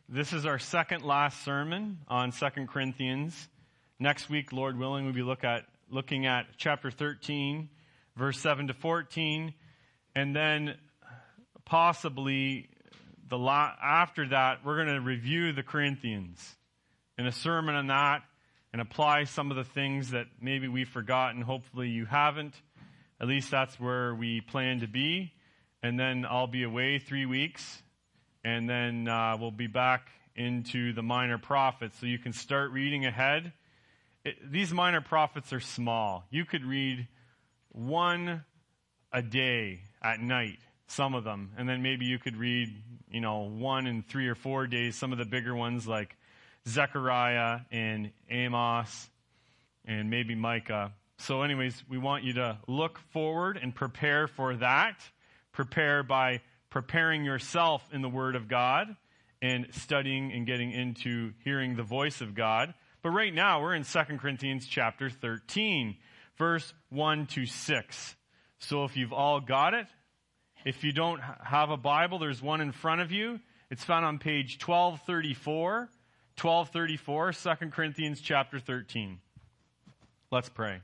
This is our second last sermon on 2 Corinthians. Next week, Lord willing, we'll be looking at chapter 13, verse 7 to 14, and then possibly after that, we're going to review the Corinthians in a sermon on that and apply some of the things that maybe we've forgotten. Hopefully you haven't. At least that's where we plan to be. And then I'll be away 3 weeks. And then we'll be back into the minor prophets. So you can start reading ahead. These minor prophets are small. You could read one a day at night, some of them. And then maybe you could read, one in 3 or 4 days, some of the bigger ones like Zechariah and Amos and maybe Micah. So anyways, we want you to look forward and prepare for that. Prepare by preparing yourself in the Word of God and studying and getting into hearing the voice of God. But right now, we're in 2 Corinthians chapter 13, verse 1 to 6. So if you've all got it, if you don't have a Bible, there's one in front of you. It's found on page 1234. 1234, 2 Corinthians chapter 13. Let's pray.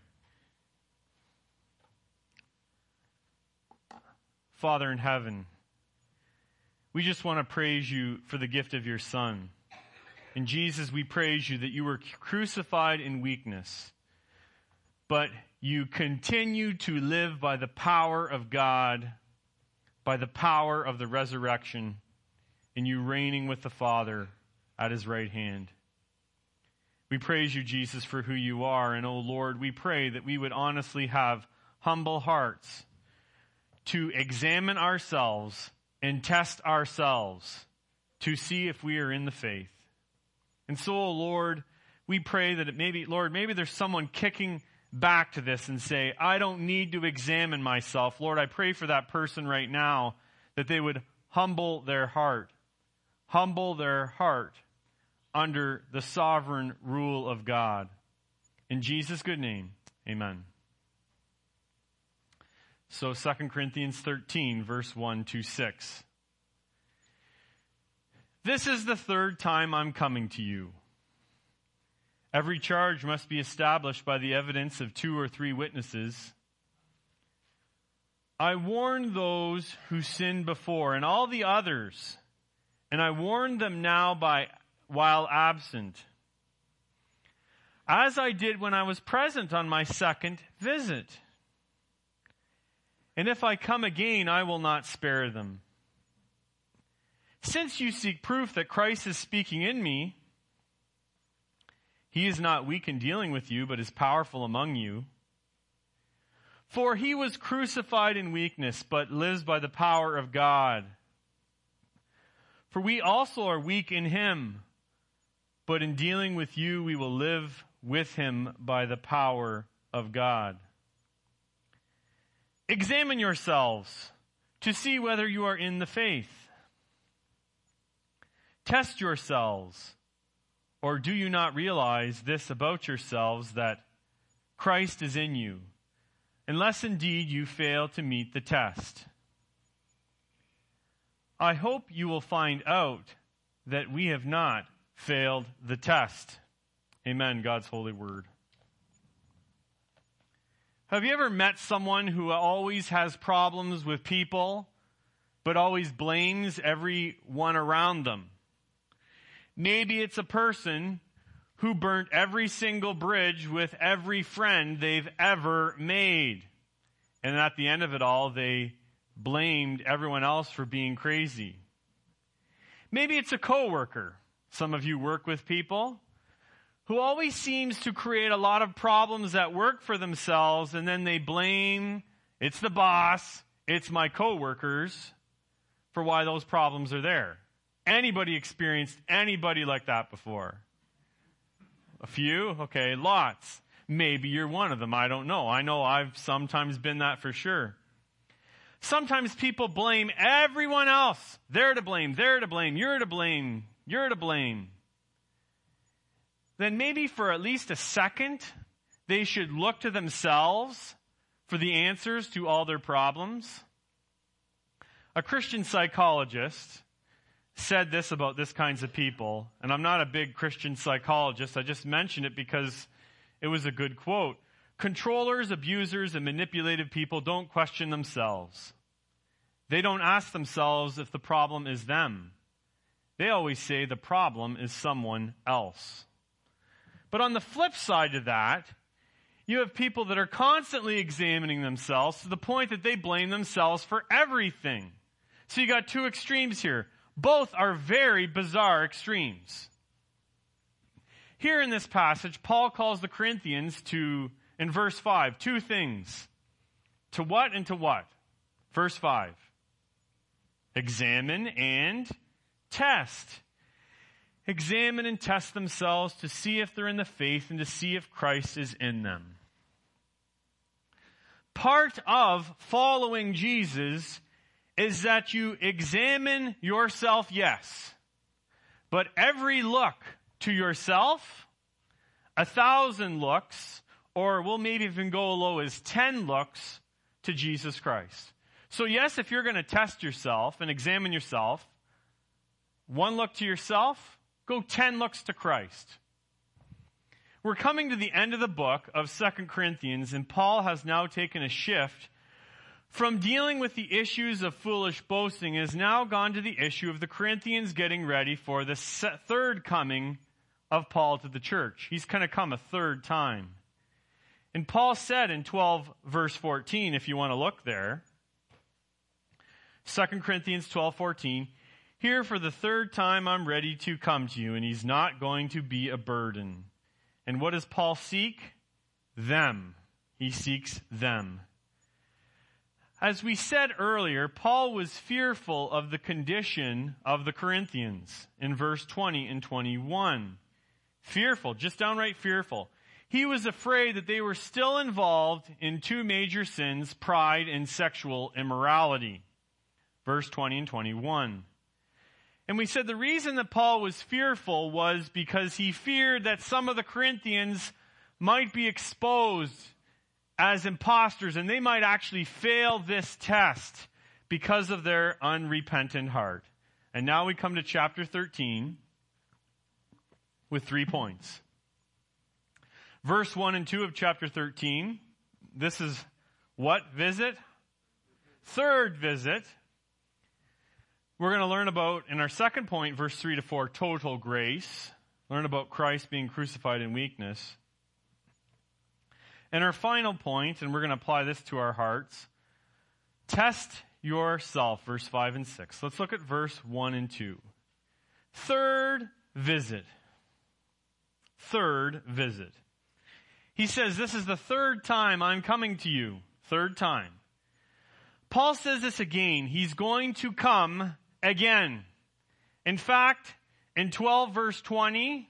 Father in heaven, we just want to praise you for the gift of your Son. And Jesus, we praise you that you were crucified in weakness, but you continue to live by the power of God, by the power of the resurrection, and you reigning with the Father at his right hand. We praise you, Jesus, for who you are. And, oh Lord, we pray that we would honestly have humble hearts to examine ourselves and test ourselves to see if we are in the faith. And so, oh Lord, we pray that maybe there's someone kicking back to this and say, I don't need to examine myself. Lord, I pray for that person right now that they would humble their heart under the sovereign rule of God. In Jesus' good name, amen. So 2 Corinthians 13, verse 1 to 6. This is the third time I'm coming to you. Every charge must be established by the evidence of 2 or 3 witnesses. I warned those who sinned before and all the others, and I warn them now while absent, as I did when I was present on my second visit. And if I come again, I will not spare them. Since you seek proof that Christ is speaking in me, he is not weak in dealing with you, but is powerful among you. For he was crucified in weakness, but lives by the power of God. For we also are weak in him, but in dealing with you, we will live with him by the power of God. Examine yourselves to see whether you are in the faith. Test yourselves, or do you not realize this about yourselves, that Christ is in you, unless indeed you fail to meet the test? I hope you will find out that we have not failed the test. Amen, God's holy word. Have you ever met someone who always has problems with people, but always blames everyone around them? Maybe it's a person who burnt every single bridge with every friend they've ever made. And at the end of it all, they blamed everyone else for being crazy. Maybe it's a coworker. Some of you work with people who always seems to create a lot of problems at work for themselves, and then they blame, it's the boss, it's my coworkers, for why those problems are there. Anybody experienced anybody like that before? A few? Okay, lots. Maybe you're one of them. I don't know. I know I've sometimes been that for sure. Sometimes people blame everyone else. They're to blame, you're to blame, you're to blame. Then maybe for at least a second, they should look to themselves for the answers to all their problems. A Christian psychologist said this about this kinds of people, and I'm not a big Christian psychologist, I just mentioned it because it was a good quote. Controllers, abusers, and manipulative people don't question themselves. They don't ask themselves if the problem is them. They always say the problem is someone else. But on the flip side of that, you have people that are constantly examining themselves to the point that they blame themselves for everything. So you got two extremes here. Both are very bizarre extremes. Here in this passage, Paul calls the Corinthians to, in verse 5, two things. To what and to what? Verse 5. Examine and test. Examine and test themselves to see if they're in the faith and to see if Christ is in them. Part of following Jesus is that you examine yourself, yes. But every look to yourself, 1,000 looks, or we'll maybe even go as low as 10 looks to Jesus Christ. So yes, if you're going to test yourself and examine yourself, one look to yourself, go 10 looks to Christ. We're coming to the end of the book of 2 Corinthians, and Paul has now taken a shift from dealing with the issues of foolish boasting, and has now gone to the issue of the Corinthians getting ready for the third coming of Paul to the church. He's going to come a third time. And Paul said in 12 verse 14, if you want to look there, 2 Corinthians 12:14, here for the third time I'm ready to come to you, and he's not going to be a burden. And what does Paul seek? Them. He seeks them. As we said earlier, Paul was fearful of the condition of the Corinthians in verse 20 and 21. Fearful, just downright fearful. He was afraid that they were still involved in two major sins, pride and sexual immorality. Verse 20 and 21. And we said the reason that Paul was fearful was because he feared that some of the Corinthians might be exposed as imposters, and they might actually fail this test because of their unrepentant heart. And now we come to chapter 13 with 3 points. Verse 1 and 2 of chapter 13, this is what visit? Third visit. We're going to learn about, in our second point, verse 3 to 4, total grace. Learn about Christ being crucified in weakness. And our final point, and we're going to apply this to our hearts, test yourself, verse 5 and 6. Let's look at verse 1 and 2. Third visit. Third visit. He says, this is the third time I'm coming to you. Third time. Paul says this again. He's going to come again. In fact, in 12 verse 20,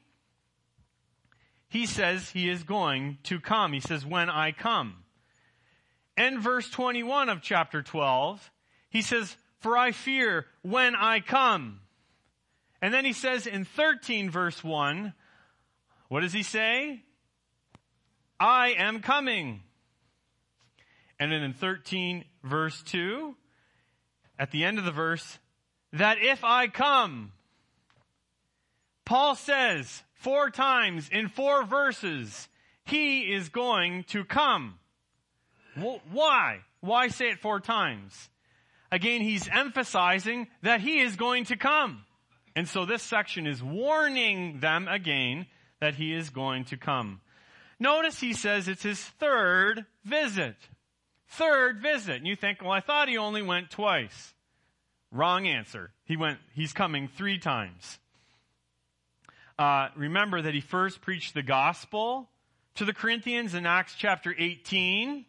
he says he is going to come. He says, when I come. And verse 21 of chapter 12, he says, for I fear when I come. And then he says in 13 verse 1, what does he say? I am coming. And then in 13 verse 2, at the end of the verse, that if I come, Paul says 4 times in 4 verses, he is going to come. Why? Why say it 4 times? Again, he's emphasizing that he is going to come. And so this section is warning them again that he is going to come. Notice he says it's his third visit. Third visit. And you think, well, I thought he only went twice. Wrong answer. He's coming 3 times. Remember that he first preached the gospel to the Corinthians in Acts chapter 18,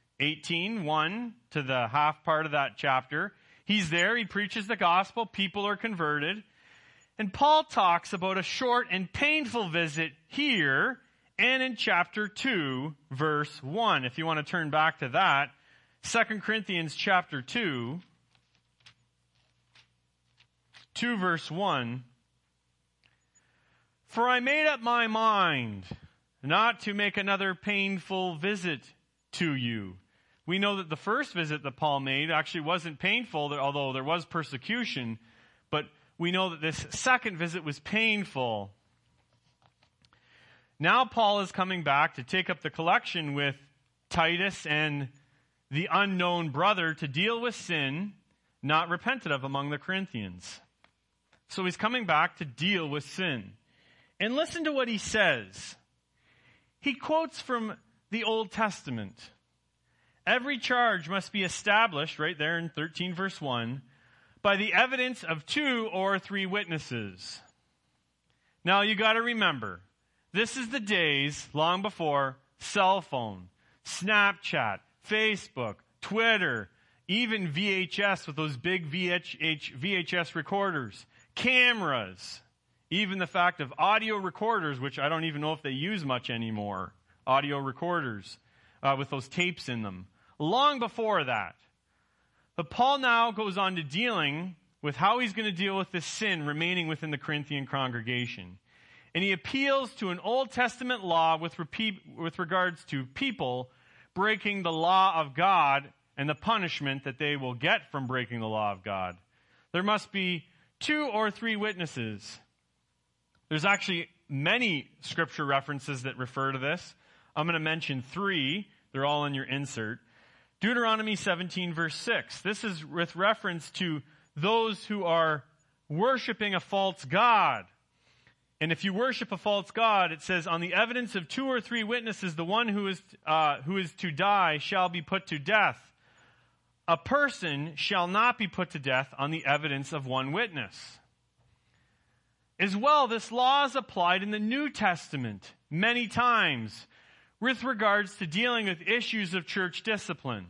1 to the half part of that chapter. He's there, he preaches the gospel, people are converted. And Paul talks about a short and painful visit here and in chapter 2, verse 1. If you want to turn back to that, 2 Corinthians chapter 2, verse 1. For I made up my mind not to make another painful visit to you. We know that the first visit that Paul made actually wasn't painful, although there was persecution. But we know that this second visit was painful. Now Paul is coming back to take up the collection with Titus and the unknown brother to deal with sin not repented of among the Corinthians. So he's coming back to deal with sin. And listen to what he says. He quotes from the Old Testament. Every charge must be established, right there in 13 verse 1, by the evidence of 2 or 3 witnesses. Now you got to remember, this is the days long before cell phone, Snapchat, Facebook, Twitter, even VHS with those big VHS recorders, cameras, even the fact of audio recorders, which I don't even know if they use much anymore, audio recorders with those tapes in them. Long before that. But Paul now goes on to dealing with how he's going to deal with this sin remaining within the Corinthian congregation. And he appeals to an Old Testament law with regards to people breaking the law of God and the punishment that they will get from breaking the law of God. There must be 2 or 3 witnesses. There's actually many scripture references that refer to this. I'm going to mention 3. They're all in your insert. Deuteronomy 17 verse 6. This is with reference to those who are worshiping a false god. And if you worship a false god, it says, on the evidence of 2 or 3 witnesses, the one who is to die shall be put to death. A person shall not be put to death on the evidence of 1 witness. As well, this law is applied in the New Testament many times with regards to dealing with issues of church discipline.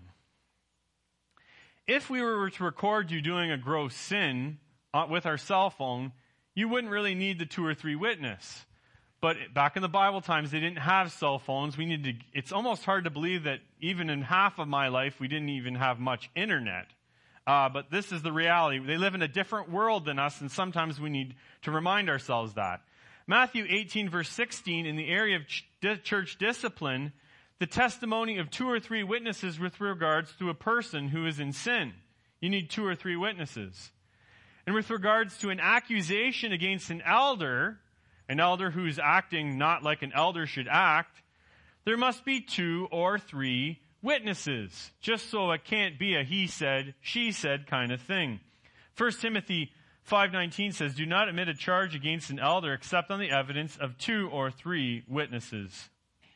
If we were to record you doing a gross sin with our cell phone, you wouldn't really need the 2 or 3 witness. But back in the Bible times, they didn't have cell phones. It's almost hard to believe that even in half of my life, we didn't even have much internet. But this is the reality. They live in a different world than us, and sometimes we need to remind ourselves that. Matthew 18, verse 16, in the area of church discipline, the testimony of 2 or 3 witnesses with regards to a person who is in sin. You need 2 or 3 witnesses. And with regards to an accusation against an elder who's acting not like an elder should act, there must be 2 or 3 witnesses, just so it can't be a he said, she said kind of thing. 1 Timothy 5:19 says, do not admit a charge against an elder except on the evidence of 2 or 3 witnesses.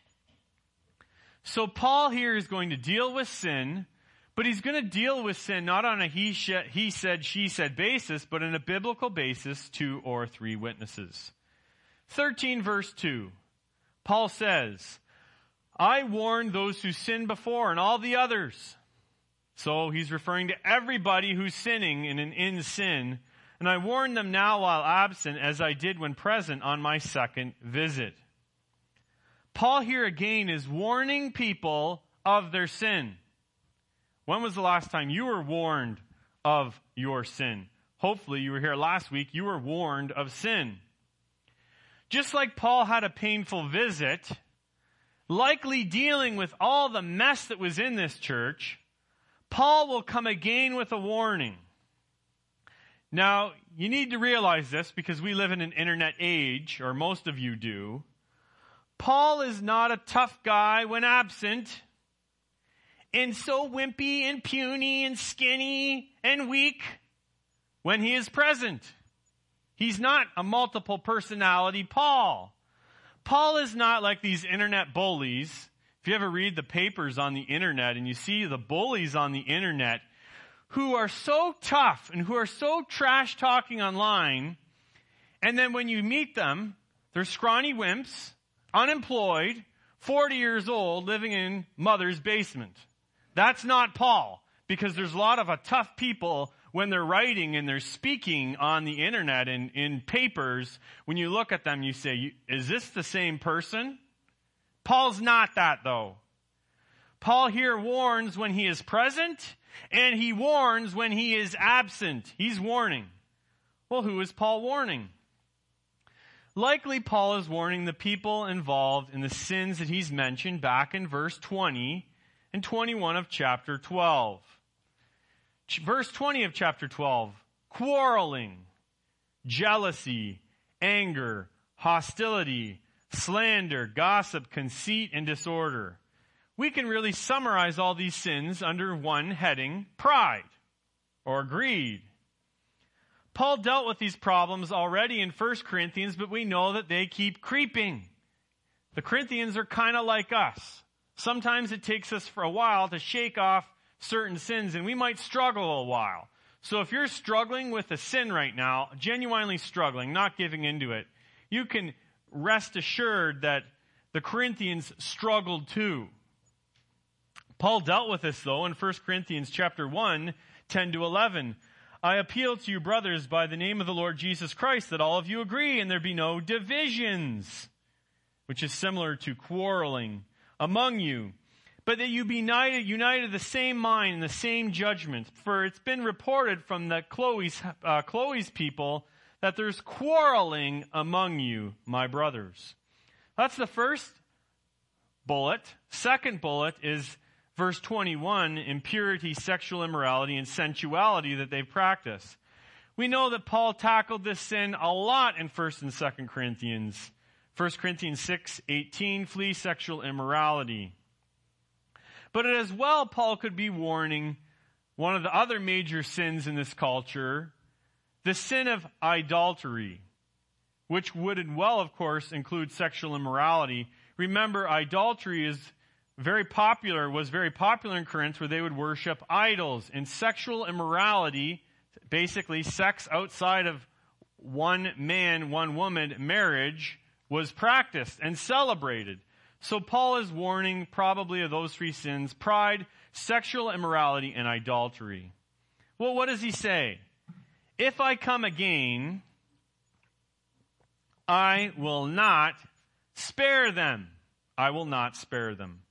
So Paul here is going to deal with sin, but he's going to deal with sin not on a he said, she said basis, but on a biblical basis, 2 or 3 witnesses. 13 verse 2, Paul says, I warned those who sinned before and all the others. So he's referring to everybody who's sinning and in sin. And I warned them now while absent, as I did when present on my second visit. Paul here again is warning people of their sin. When was the last time you were warned of your sin? Hopefully you were here last week. You were warned of sin. Just like Paul had a painful visit, likely dealing with all the mess that was in this church, Paul will come again with a warning. Now, you need to realize this because we live in an internet age, or most of you do. Paul is not a tough guy when absent, and so wimpy and puny and skinny and weak when he is present. He's not a multiple personality Paul. Paul is not like these internet bullies. If you ever read the papers on the internet and you see the bullies on the internet who are so tough and who are so trash talking online, and then when you meet them, they're scrawny wimps, unemployed, 40 years old, living in mother's basement. That's not Paul, because there's a lot of tough people when they're writing and they're speaking on the internet and in papers. When you look at them, you say, is this the same person? Paul's not that, though. Paul here warns when he is present, and he warns when he is absent. He's warning. Well, who is Paul warning? Likely Paul is warning the people involved in the sins that he's mentioned back in verse 20 and 21 of chapter 12. Verse 20 of chapter 12, quarreling, jealousy, anger, hostility, slander, gossip, conceit, and disorder. We can really summarize all these sins under one heading: pride or greed. Paul dealt with these problems already in 1 Corinthians, but we know that they keep creeping. The Corinthians are kind of like us. Sometimes it takes us for a while to shake off certain sins, and we might struggle a while. So if you're struggling with a sin right now, genuinely struggling, not giving into it, you can rest assured that the Corinthians struggled too. Paul dealt with this, though, in 1 Corinthians chapter 1, 10 to 11. I appeal to you, brothers, by the name of the Lord Jesus Christ, that all of you agree and there be no divisions, which is similar to quarreling among you, but that you be united of the same mind and the same judgment. For it's been reported from the Chloe's people that there's quarreling among you, my brothers. That's the first bullet. Second bullet is verse 21, impurity, sexual immorality, and sensuality that they practice. We know that Paul tackled this sin a lot in 1 and 2 Corinthians. 1 Corinthians 6:18, flee sexual immorality. But as well, Paul could be warning one of the other major sins in this culture, the sin of idolatry, which would, of course, include sexual immorality. Remember, idolatry was very popular in Corinth, where they would worship idols. And sexual immorality, basically sex outside of one man, one woman marriage, was practiced and celebrated. So Paul is warning probably of those three sins: pride, sexual immorality, and idolatry. Well, what does he say? If I come again, I will not spare them. I will not spare them.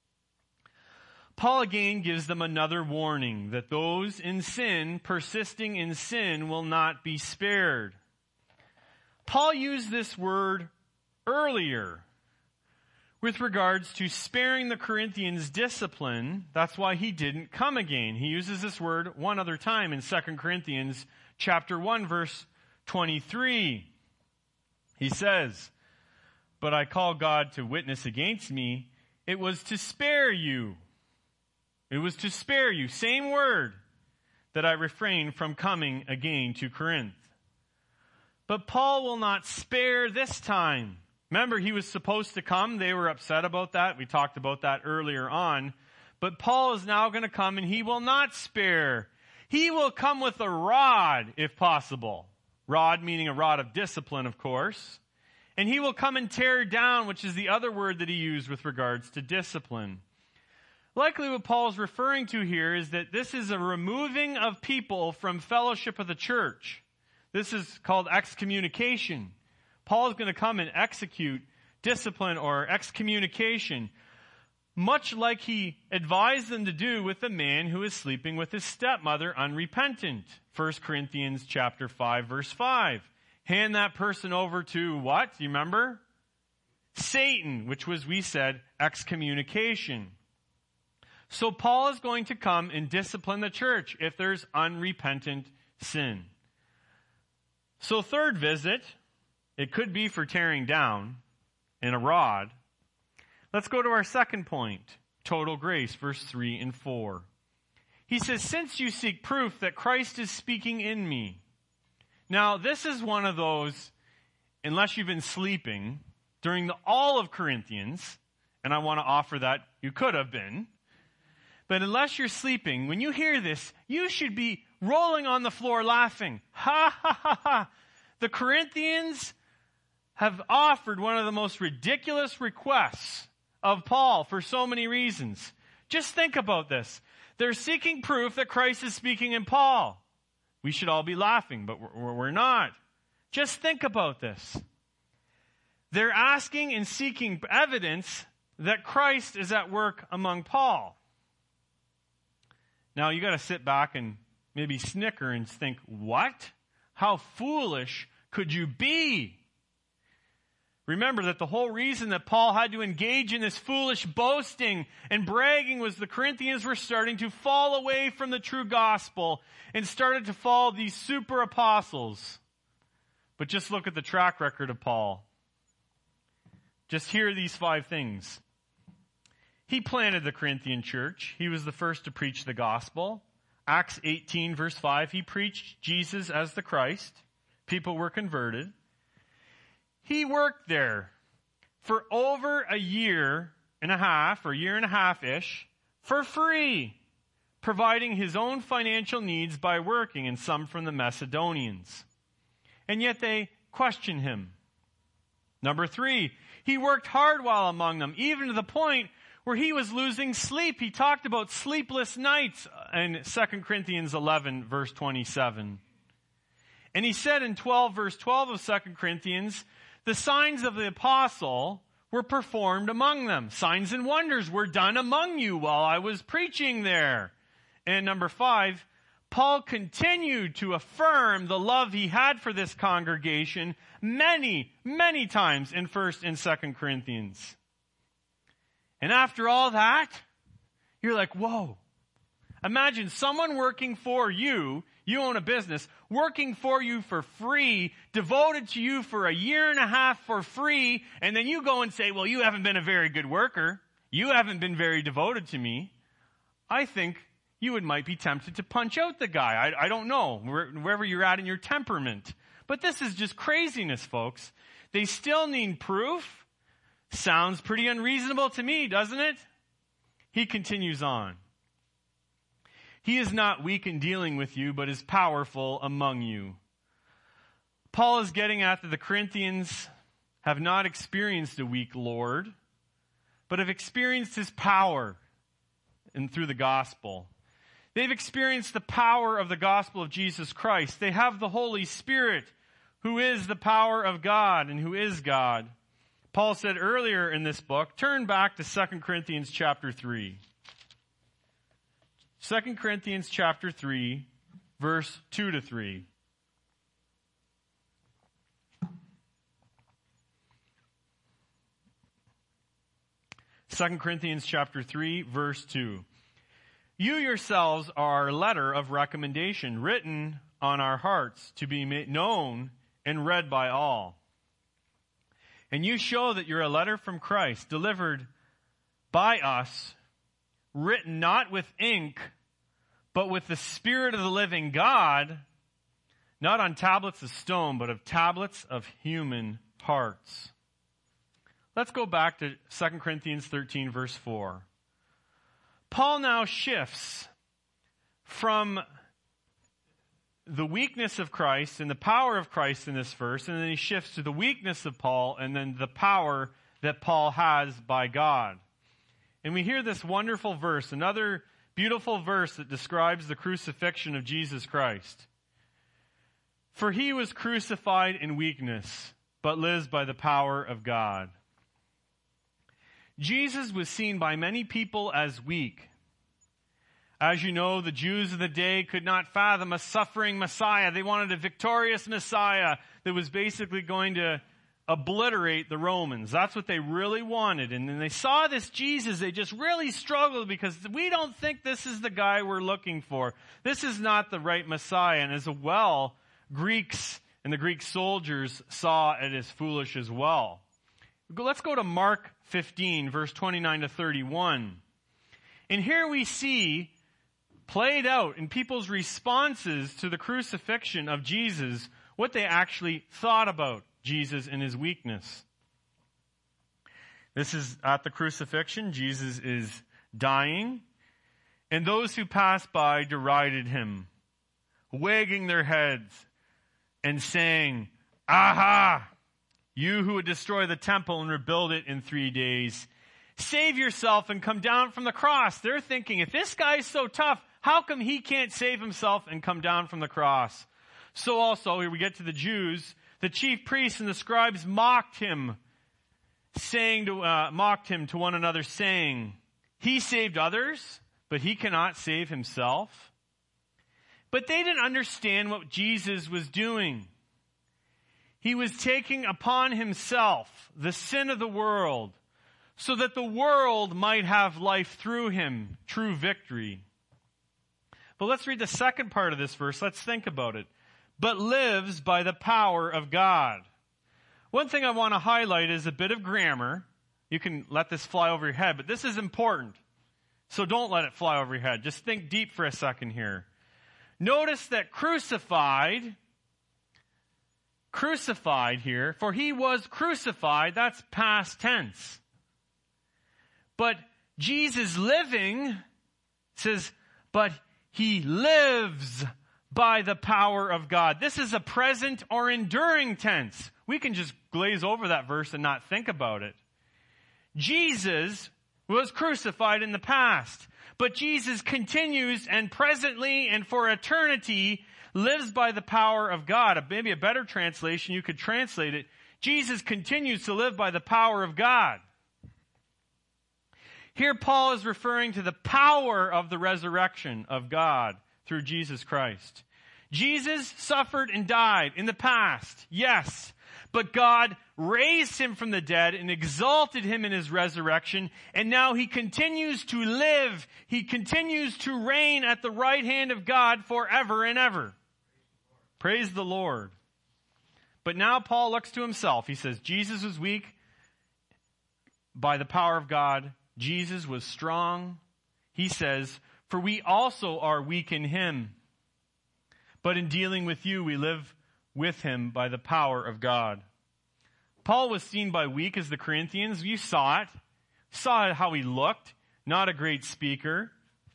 Paul again gives them another warning that those in sin, persisting in sin, will not be spared. Paul used this word earlier with regards to sparing the Corinthians discipline. That's why he didn't come again. He uses this word one other time in 2 Corinthians chapter 1, verse 23. He says, but I call God to witness against me, it was to spare you. It was to spare you, same word, that I refrained from coming again to Corinth. But Paul will not spare this time. Remember, he was supposed to come. They were upset about that. We talked about that earlier on. But Paul is now going to come, and he will not spare. He will come with a rod, if possible. Rod meaning a rod of discipline, of course. And he will come and tear down, which is the other word that he used with regards to discipline. Likely what Paul's referring to here is that this is a removing of people from fellowship of the church. This is called excommunication. Paul is going to come and execute discipline or excommunication, much like he advised them to do with the man who is sleeping with his stepmother unrepentant. 1 Corinthians chapter 5, verse 5. Hand that person over to what? Do you remember? Satan, which was, we said, excommunication. So Paul is going to come and discipline the church if there's unrepentant sin. So third visit, it could be for tearing down in a rod. Let's go to our second point, total grace, verse 3 and 4. He says, since you seek proof that Christ is speaking in me. Now, this is one of those, unless you've been sleeping during all of Corinthians, and I want to offer that you could have been, but unless you're sleeping, when you hear this, you should be rolling on the floor laughing. Ha, ha, ha, ha. The Corinthians have offered one of the most ridiculous requests of Paul for so many reasons. Just think about this. They're seeking proof that Christ is speaking in Paul. We should all be laughing, but we're not. Just think about this. They're asking and seeking evidence that Christ is at work among Paul. Now, you got to sit back and maybe snicker and think, what? How foolish could you be? Remember that the whole reason that Paul had to engage in this foolish boasting and bragging was the Corinthians were starting to fall away from the true gospel and started to follow these super apostles. But just look at the track record of Paul. Just hear these 5 things. He planted the Corinthian church. He was the first to preach the gospel. Acts 18, verse 5, he preached Jesus as the Christ. People were converted. He worked there for over a year and a half-ish, for free, providing his own financial needs by working, and some from the Macedonians. And yet they question him. Number 3, he worked hard while among them, even to the point where he was losing sleep. He talked about sleepless nights in 2 Corinthians 11, verse 27. And he said in 12, verse 12 of 2 Corinthians, the signs of the apostle were performed among them. Signs and wonders were done among you while I was preaching there. And number 5, Paul continued to affirm the love he had for this congregation many, many times in 1 and 2 Corinthians. And after all that, you're like, whoa. Imagine someone working for you, you own a business, working for you for free, devoted to you for a year and a half for free, and then you go and say, well, you haven't been a very good worker. You haven't been very devoted to me. I think you might be tempted to punch out the guy. I don't know, wherever you're at in your temperament. But this is just craziness, folks. They still need proof. Sounds pretty unreasonable to me, doesn't it? He continues on. He is not weak in dealing with you, but is powerful among you. Paul is getting at that the Corinthians have not experienced a weak Lord, but have experienced his power and through the gospel. They've experienced the power of the gospel of Jesus Christ. They have the Holy Spirit, who is the power of God and who is God. Paul said earlier in this book, turn back to 2 Corinthians chapter 3. 2 Corinthians chapter 3, verse 2 to 3. Second Corinthians chapter 3, verse 2. You yourselves are a letter of recommendation written on our hearts to be known and read by all. And you show that you're a letter from Christ, delivered by us, written not with ink, but with the Spirit of the living God, not on tablets of stone, but of tablets of human hearts. Let's go back to 2 Corinthians 13, verse 4. Paul now shifts from the weakness of Christ and the power of Christ in this verse, and then he shifts to the weakness of Paul and then the power that Paul has by God. And we hear this wonderful verse, another beautiful verse that describes the crucifixion of Jesus Christ. For he was crucified in weakness, but lives by the power of God. Jesus was seen by many people as weak. As you know, the Jews of the day could not fathom a suffering Messiah. They wanted a victorious Messiah that was basically going to obliterate the Romans. That's what they really wanted. And then they saw this Jesus. They just really struggled because we don't think this is the guy we're looking for. This is not the right Messiah. And as well, Greeks and the Greek soldiers saw it as foolish as well. Let's go to Mark 15, verse 29 to 31. And here we see played out in people's responses to the crucifixion of Jesus, what they actually thought about Jesus and his weakness. This is at the crucifixion. Jesus is dying. And those who passed by derided him, wagging their heads and saying, "Aha! You who would destroy the temple and rebuild it in 3 days, save yourself and come down from the cross." They're thinking, if this guy's so tough, how come he can't save himself and come down from the cross? So also, here we get to the Jews, the chief priests and the scribes mocked him to one another, saying, "He saved others, but he cannot save himself." But they didn't understand what Jesus was doing. He was taking upon himself the sin of the world so that the world might have life through him, true victory. But let's read the second part of this verse. Let's think about it. but lives by the power of God. One thing I want to highlight is a bit of grammar. You can let this fly over your head, but this is important. So don't let it fly over your head. Just think deep for a second here. Notice that crucified here, for he was crucified, that's past tense. But Jesus living says, but he lives by the power of God. This is a present or enduring tense. We can just glaze over that verse and not think about it. Jesus was crucified in the past, but Jesus continues and presently and for eternity lives by the power of God. Maybe a better translation, you could translate it, Jesus continues to live by the power of God. Here Paul is referring to the power of the resurrection of God through Jesus Christ. Jesus suffered and died in the past, yes, but God raised him from the dead and exalted him in his resurrection, and now he continues to live. He continues to reign at the right hand of God forever and ever. Praise the Lord. But now Paul looks to himself. He says, Jesus was weak by the power of God. Jesus was strong. He says, for we also are weak in him. But in dealing with you, we live with him by the power of God. Paul was seen by weak as the Corinthians. You saw it. Saw how he looked. Not a great speaker.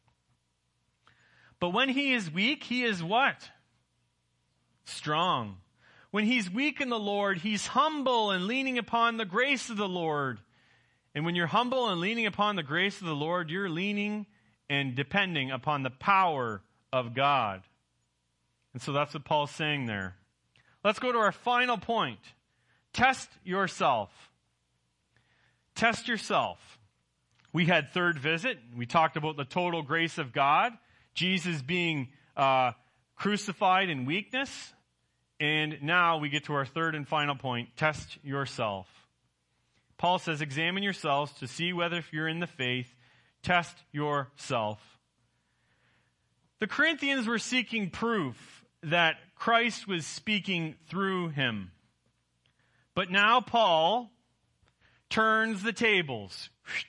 But when he is weak, he is what? Strong. When he's weak in the Lord, he's humble and leaning upon the grace of the Lord. And when you're humble and leaning upon the grace of the Lord, you're leaning and depending upon the power of God. And so that's what Paul's saying there. Let's go to our final point. Test yourself. Test yourself. We had third visit. We talked about the total grace of God. Jesus being crucified in weakness. And now we get to our third and final point. Test yourself. Paul says, examine yourselves to see whether if you're in the faith. Test yourself. The Corinthians were seeking proof that Christ was speaking through him. But now Paul turns the tables.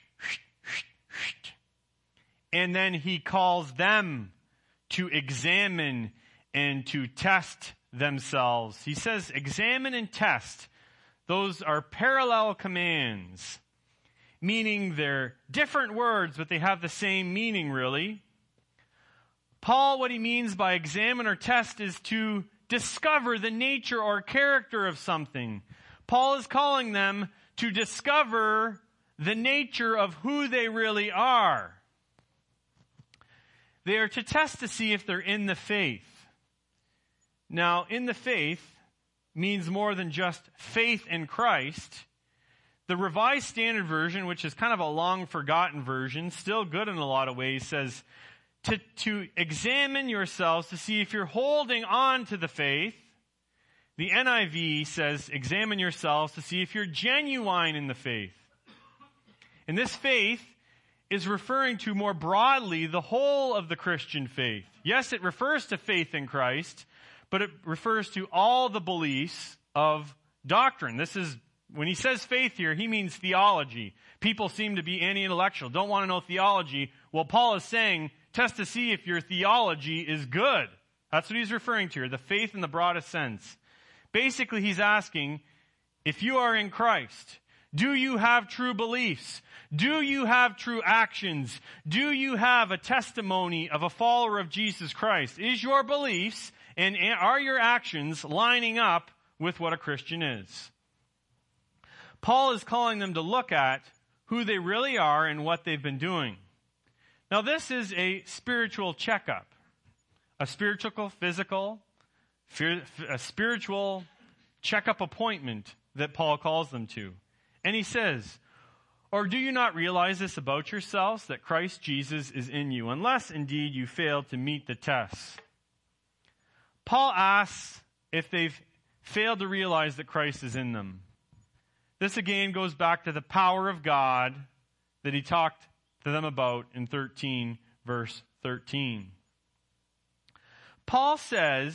And then he calls them to examine and to test themselves. He says, examine and test. Those are parallel commands, meaning they're different words, but they have the same meaning, really. Paul, what he means by examine or test is to discover the nature or character of something. Paul is calling them to discover the nature of who they really are. They are to test to see if they're in the faith. Now, in the faith means more than just faith in Christ. The Revised Standard Version, which is kind of a long forgotten version, still good in a lot of ways, says to examine yourselves to see if you're holding on to the faith. The NIV says, examine yourselves to see if you're genuine in the faith. And this faith is referring to more broadly the whole of the Christian faith. Yes, it refers to faith in Christ, but it refers to all the beliefs of doctrine. This is, when he says faith here, he means theology. People seem to be anti-intellectual, don't want to know theology. Well, Paul is saying, test to see if your theology is good. That's what he's referring to here, the faith in the broadest sense. Basically, he's asking, if you are in Christ, do you have true beliefs? Do you have true actions? Do you have a testimony of a follower of Jesus Christ? Is your beliefs and are your actions lining up with what a Christian is? Paul is calling them to look at who they really are and what they've been doing. Now, this is a spiritual checkup, a spiritual, physical, a spiritual checkup appointment that Paul calls them to. And he says, or do you not realize this about yourselves, that Christ Jesus is in you, unless indeed you fail to meet the tests? Paul asks if they've failed to realize that Christ is in them. This again goes back to the power of God that he talked to them about in 13, verse 13. Paul says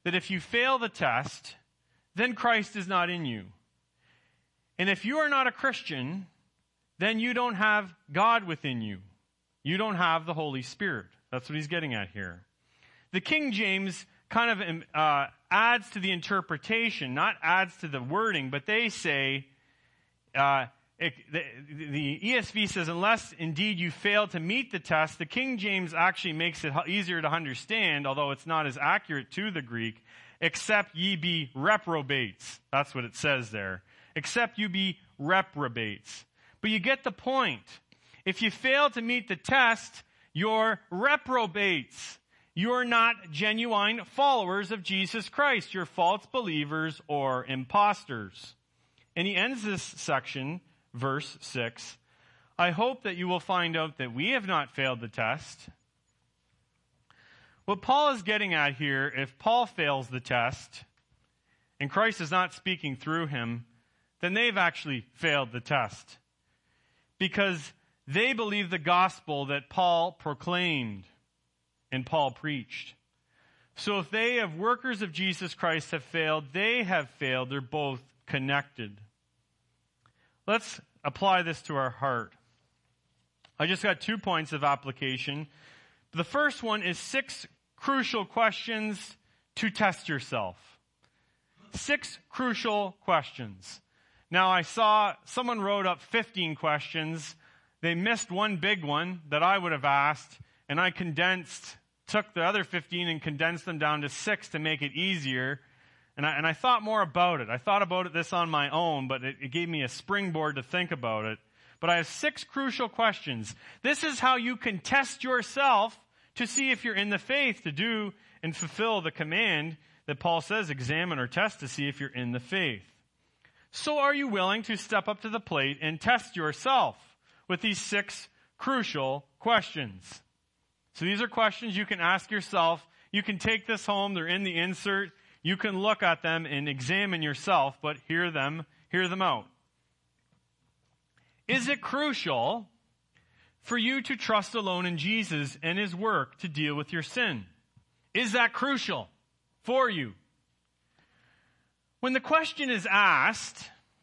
that if you fail the test, then Christ is not in you. And if you are not a Christian, then you don't have God within you. You don't have the Holy Spirit. That's what he's getting at here. The King James kind of adds to the interpretation, not adds to the wording, but they say, the ESV says, unless indeed you fail to meet the test. The King James actually makes it easier to understand, although it's not as accurate to the Greek, except ye be reprobates. That's what it says there. Except you be reprobates. But you get the point. If you fail to meet the test, you're reprobates. You're not genuine followers of Jesus Christ. You're false believers or imposters. And he ends this section, verse 6. I hope that you will find out that we have not failed the test. What Paul is getting at here, if Paul fails the test, and Christ is not speaking through him, then they've actually failed the test. Because they believe the gospel that Paul proclaimed and Paul preached. So if they, of workers of Jesus Christ, have failed, they have failed. They're both connected. Let's apply this to our heart. I just got 2 points of application. The first one is 6 crucial questions to test yourself. 6 crucial questions. Now, I saw someone wrote up 15 questions. They missed one big one that I would have asked, and I took the other 15 and condensed them down to 6 to make it easier. And I thought more about it. I thought about this on my own, but it gave me a springboard to think about it. But I have 6 crucial questions. This is how you can test yourself to see if you're in the faith, to do and fulfill the command that Paul says, examine or test to see if you're in the faith. So are you willing to step up to the plate and test yourself with these 6 crucial questions? So these are questions you can ask yourself. You can take this home. They're in the insert. You can look at them and examine yourself, but hear them out. Is it crucial for you to trust alone in Jesus and his work to deal with your sin? Is that crucial for you? When the question is asked,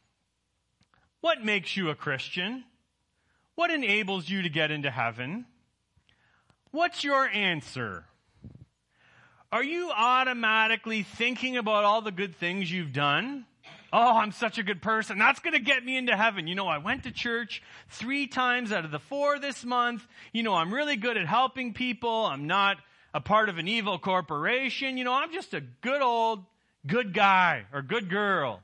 what makes you a Christian? What enables you to get into heaven? What's your answer? Are you automatically thinking about all the good things you've done? Oh, I'm such a good person. That's going to get me into heaven. You know, I went to church 3 times out of the 4 this month. You know, I'm really good at helping people. I'm not a part of an evil corporation. You know, I'm just a good guy or good girl.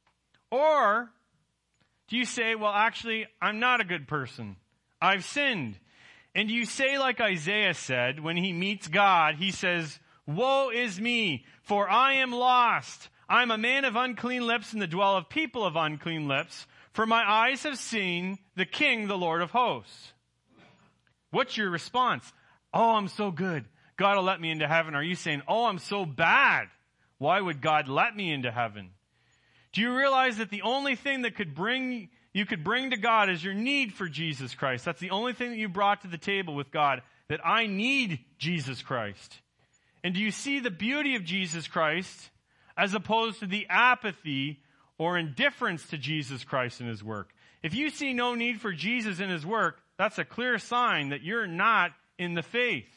Or do you say, well, actually, I'm not a good person. I've sinned. And you say like Isaiah said, when he meets God, he says, woe is me, for I am lost. I'm a man of unclean lips and the dwell of people of unclean lips, for my eyes have seen the King, the Lord of hosts. What's your response? Oh, I'm so good. God will let me into heaven. Are you saying, oh, I'm so bad. Why would God let me into heaven? Do you realize that the only thing that you could bring to God is your need for Jesus Christ? That's the only thing that you brought to the table with God, that I need Jesus Christ. And do you see the beauty of Jesus Christ as opposed to the apathy or indifference to Jesus Christ and his work? If you see no need for Jesus in his work, that's a clear sign that you're not in the faith.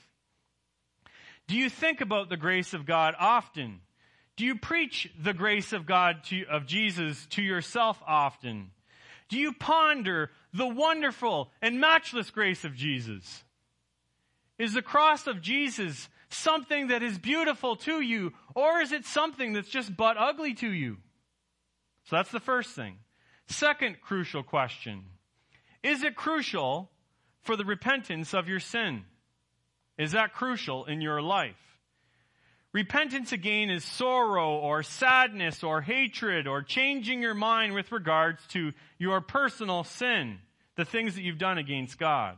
Do you think about the grace of God often? Do you preach the grace of God, of Jesus, to yourself often? Do you ponder the wonderful and matchless grace of Jesus? Is the cross of Jesus something that is beautiful to you, or is it something that's just butt ugly to you? So that's the first thing. Second crucial question. Is it crucial for the repentance of your sin? Is that crucial in your life? Repentance, again, is sorrow or sadness or hatred or changing your mind with regards to your personal sin, the things that you've done against God.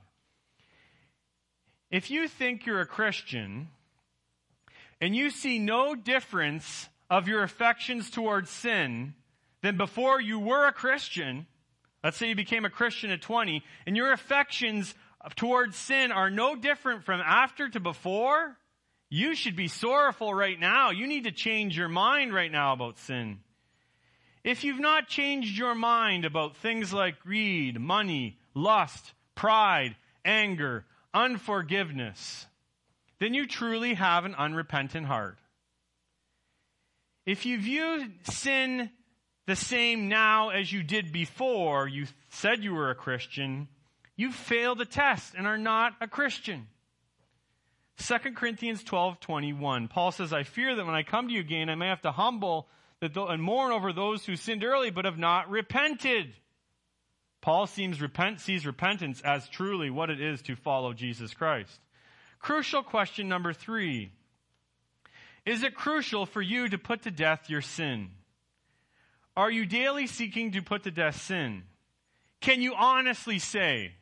If you think you're a Christian and you see no difference of your affections towards sin than before you were a Christian, let's say you became a Christian at 20, and your affections towards sin are no different from after to before, You should be sorrowful right now. You need to change your mind right now about sin. If you've not changed your mind about things like greed, money, lust, pride, anger, unforgiveness, then you truly have an unrepentant heart. If you view sin the same now as you did before you said you were a Christian, you failed the test and are not a Christian. 2 Corinthians 12:21, Paul says, I fear that when I come to you again, I may have to humble and mourn over those who sinned early but have not repented. Paul sees repentance as truly what it is to follow Jesus Christ. Crucial question number 3. Is it crucial for you to put to death your sin? Are you daily seeking to put to death sin? Can you honestly say,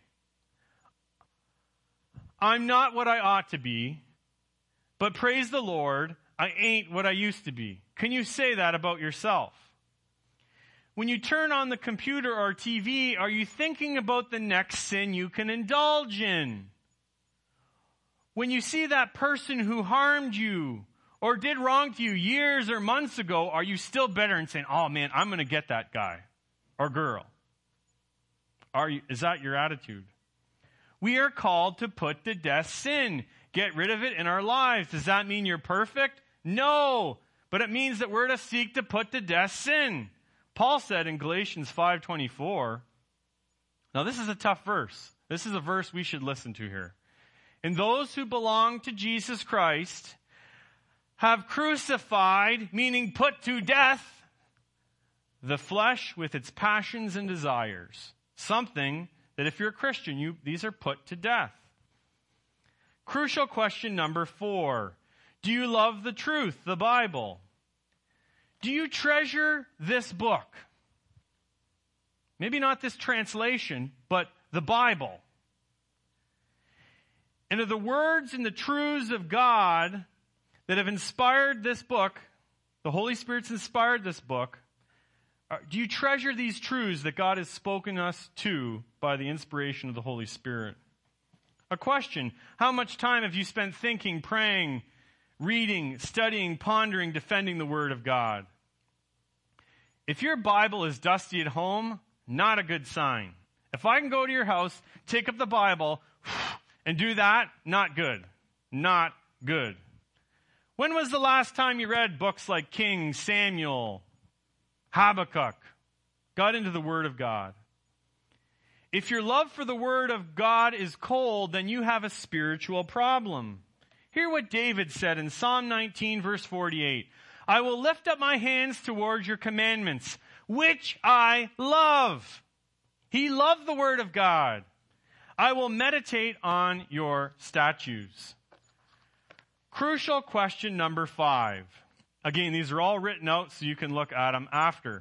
I'm not what I ought to be, but praise the Lord, I ain't what I used to be? Can you say that about yourself? When you turn on the computer or TV, are you thinking about the next sin you can indulge in? When you see that person who harmed you or did wrong to you years or months ago, are you still bitter and saying, oh man, I'm going to get that guy or girl? Is that your attitude? We are called to put to death sin. Get rid of it in our lives. Does that mean you're perfect? No. But it means that we're to seek to put to death sin. Paul said in Galatians 5:24, now this is a tough verse. This is a verse we should listen to here. And those who belong to Jesus Christ have crucified, meaning put to death, the flesh with its passions and desires. Something that if you're a Christian, these are put to death. Crucial question number 4. Do you love the truth, the Bible? Do you treasure this book? Maybe not this translation, but the Bible. And are the words and the truths of God that have inspired this book, the Holy Spirit's inspired this book, do you treasure these truths that God has spoken us to by the inspiration of the Holy Spirit? A question, how much time have you spent thinking, praying, reading, studying, pondering, defending the Word of God? If your Bible is dusty at home, not a good sign. If I can go to your house, take up the Bible, and do that, not good. Not good. When was the last time you read books like Kings, Samuel, Habakkuk? Got into the Word of God. If your love for the Word of God is cold, then you have a spiritual problem. Hear what David said in Psalm 19, verse 48. I will lift up my hands towards your commandments, which I love. He loved the Word of God. I will meditate on your statutes. Crucial question number 5. Again, these are all written out so you can look at them after.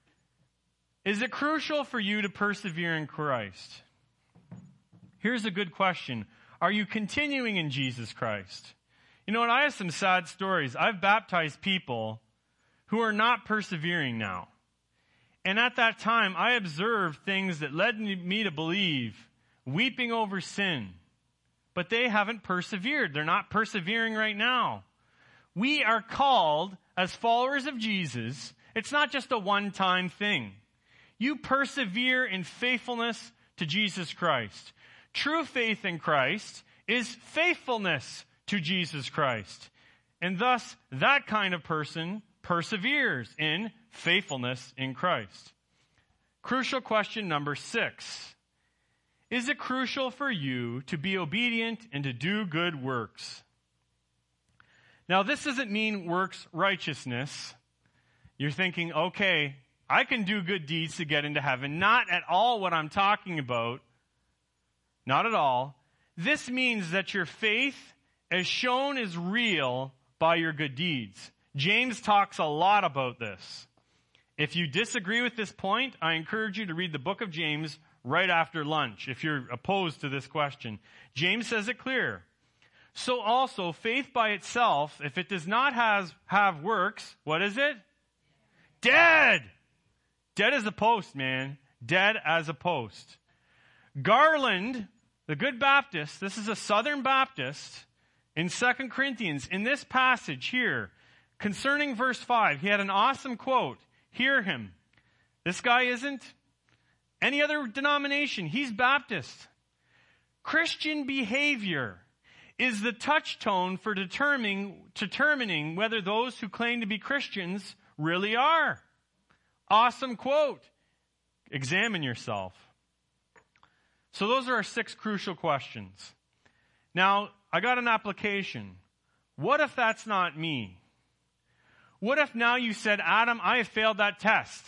Is it crucial for you to persevere in Christ? Here's a good question. Are you continuing in Jesus Christ? You know what? I have some sad stories. I've baptized people who are not persevering now. And at that time, I observed things that led me to believe, weeping over sin. But they haven't persevered. They're not persevering right now. We are called, as followers of Jesus, it's not just a one-time thing. You persevere in faithfulness to Jesus Christ. True faith in Christ is faithfulness to Jesus Christ. And thus, that kind of person perseveres in faithfulness in Christ. Crucial question number 6. Is it crucial for you to be obedient and to do good works? Now, this doesn't mean works righteousness. You're thinking, okay, I can do good deeds to get into heaven. Not at all what I'm talking about. Not at all. This means that your faith is shown as real by your good deeds. James talks a lot about this. If you disagree with this point, I encourage you to read the book of James right after lunch if you're opposed to this question. James says it clear. So also, faith by itself, if it does not have works, what is it? Dead! Dead as a post, man. Dead as a post. Garland, the good Baptist, this is a Southern Baptist, In 2 Corinthians, in this passage here, concerning verse 5, he had an awesome quote. Hear him. This guy isn't any other denomination. He's Baptist. Christian behavior is the touchstone for determining whether those who claim to be Christians really are. Awesome quote. Examine yourself. So those are our 6 crucial questions. Now, I got an application. What if that's not me? What if now you said, Adam, I have failed that test?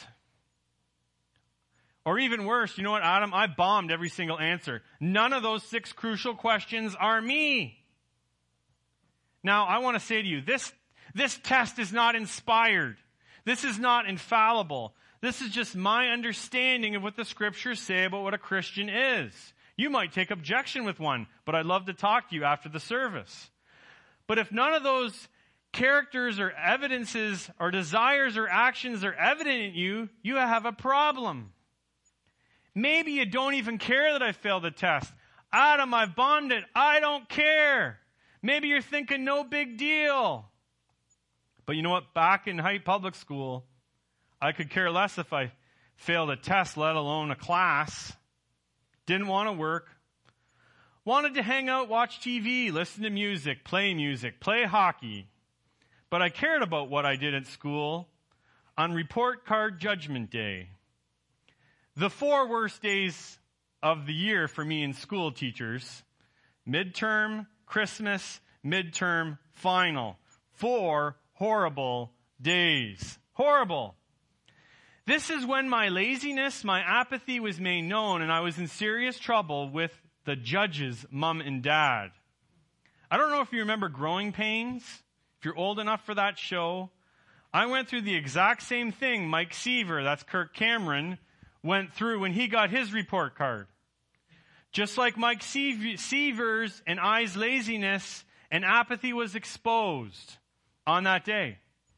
Or even worse, you know what, Adam, I bombed every single answer. None of those 6 crucial questions are me. Now, I want to say to you, this test is not inspired. This is not infallible. This is just my understanding of what the scriptures say about what a Christian is. You might take objection with one, but I'd love to talk to you after the service. But if none of those characters or evidences or desires or actions are evident in you, you have a problem. Maybe you don't even care that I failed the test. Adam, I've bombed it. I don't care. Maybe you're thinking no big deal. But you know what? Back in Height Public School, I could care less if I failed a test, let alone a class. Didn't want to work. Wanted to hang out, watch TV, listen to music, play hockey. But I cared about what I did at school on report card judgment day. The 4 worst days of the year for me in school, teachers. Midterm, Christmas, midterm, final. 4 horrible days. Horrible. This is when my laziness, my apathy was made known, and I was in serious trouble with the judges' mom and dad. I don't know if you remember Growing Pains, if you're old enough for that show. I went through the exact same thing Mike Seaver, that's Kirk Cameron, went through when he got his report card. Just like Mike Seaver's and I's laziness and apathy was exposed on that day,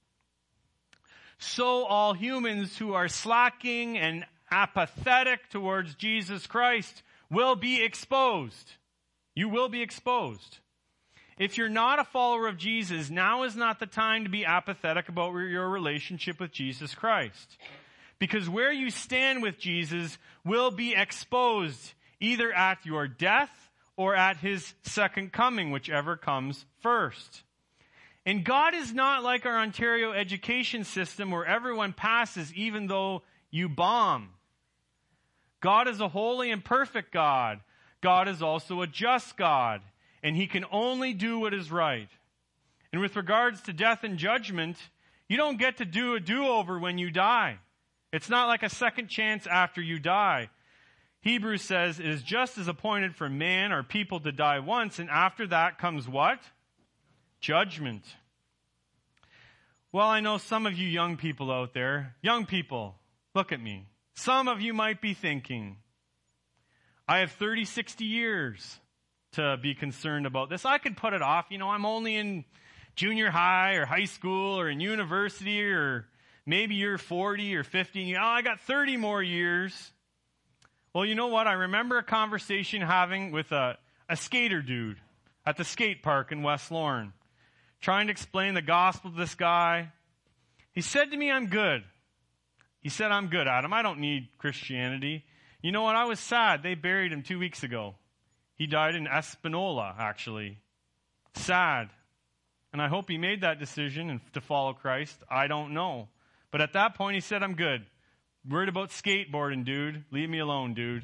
so all humans who are slacking and apathetic towards Jesus Christ will be exposed. You will be exposed. If you're not a follower of Jesus, now is not the time to be apathetic about your relationship with Jesus Christ. Because where you stand with Jesus will be exposed either at your death or at his second coming, whichever comes first. And God is not like our Ontario education system where everyone passes even though you bomb. God is a holy and perfect God. God is also a just God, and he can only do what is right. And with regards to death and judgment, you don't get to do a do-over when you die. It's not like a second chance after you die. Hebrews says it is just as appointed for man or people to die once, and after that comes what? Judgment. Well, I know some of you young people out there, young people, look at me. Some of you might be thinking, I have 30, 60 years to be concerned about this. I could put it off. You know, I'm only in junior high or high school or in university, or maybe you're 40 or 50. I got 30 more years. Well, you know what? I remember a conversation having with a skater dude at the skate park in West Lorne, trying to explain the gospel to this guy. He said to me, I'm good. He said, I'm good, Adam. I don't need Christianity. You know what? I was sad. They buried him 2 weeks ago. He died in Espanola, actually. Sad. And I hope he made that decision to follow Christ. I don't know. But at that point, he said, I'm good. Worried about skateboarding, dude. Leave me alone, dude.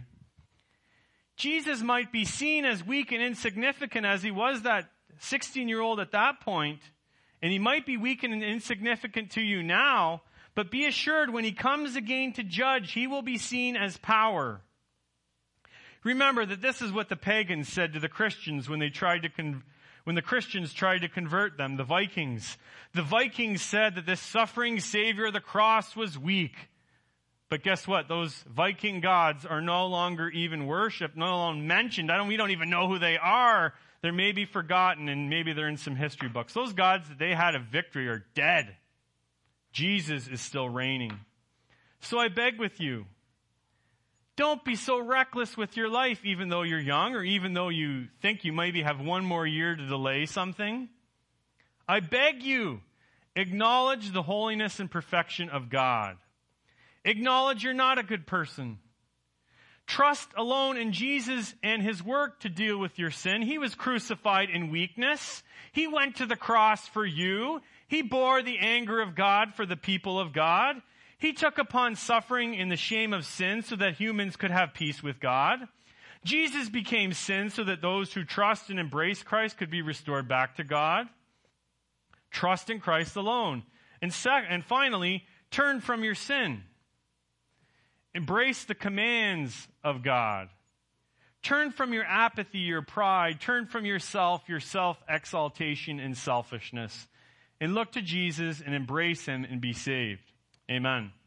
Jesus might be seen as weak and insignificant as he was that 16-year-old at that point, and he might be weak and insignificant to you now, but be assured when he comes again to judge, he will be seen as power. Remember that this is what the pagans said to the Christians when the Christians tried to convert them, the Vikings. The Vikings said that this suffering Savior of the cross was weak. But guess what? Those Viking gods are no longer even worshipped, no longer mentioned. We don't even know who they are. They're maybe forgotten, and maybe they're in some history books. Those gods that they had a victory are dead. Jesus is still reigning. So I beg with you, Don't be so reckless with your life, even though you're young, or even though you think you maybe have one more year to delay something. I beg you, acknowledge the holiness and perfection of God. Acknowledge you're not a good person. Trust alone in Jesus and his work to deal with your sin. He was crucified in weakness. He went to the cross for you. He bore the anger of God for the people of God. He took upon suffering in the shame of sin so that humans could have peace with God. Jesus became sin so that those who trust and embrace Christ could be restored back to God. Trust in Christ alone. And finally, turn from your sin. Embrace the commands of God. Turn from your apathy, your pride. Turn from your self-exaltation and selfishness. And look to Jesus and embrace him and be saved. Amen.